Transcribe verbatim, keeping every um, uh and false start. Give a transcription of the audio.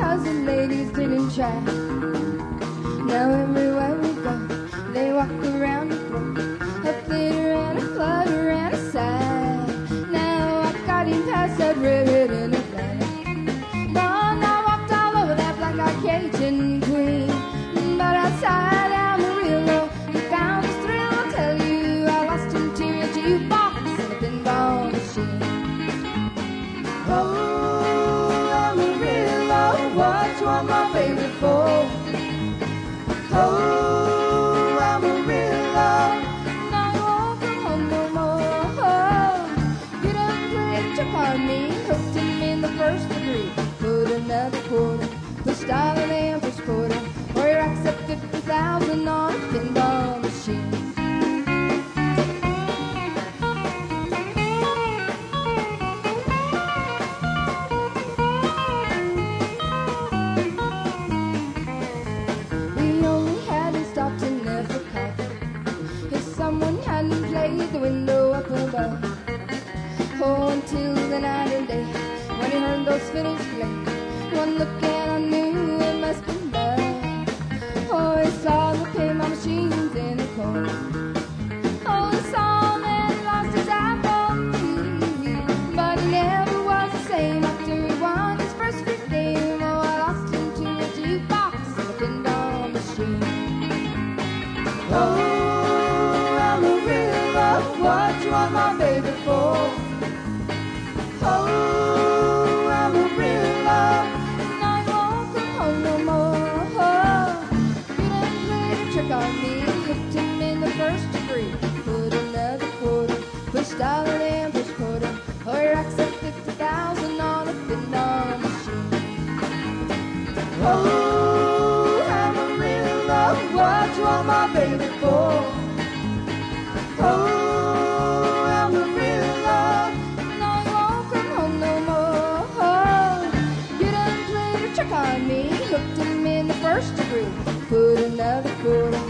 'cause the ladies didn't try. Now everywhere we go, they walk around the floor, a theater and a flutter and a sigh. Now I got him past that redhead in a flag. Bon, I walked all over that black-eyed Cajun queen, but outside Amarillo, he found his thrill. I'll tell you, I lost him to a jukebox and a pinball machine. Oh, Amarillo, what you want my baby for? Oh, Amarillo, now you won't come home no more. You done played a trick on me, hooked him in the first degree. Put another quarter, the style of the Empress quarter, or he racks up fifty thousand on a pinball machine. Someone hadn't played the window up above. Oh, until the night and day, when he heard those fiddles play, one look and I knew it must be love. Oh, he saw the pinball machines in the corner. Oh, he saw him and he lost his eyeball. But he never was the same after he won his first big game. Oh, I lost him to a jukebox and a pinball machine. Oh, what you want my baby for? Oh, Amarillo, now you won't come home no more. You done played a trick on me, hooked him in the first degree. Put another quarter, pushed out an Empress quarter, or he racks up fifty thousand on a pinball machine. Oh, Amarillo, what you want my baby for? Oh, on me, hooked him in the first degree. Put another quarter,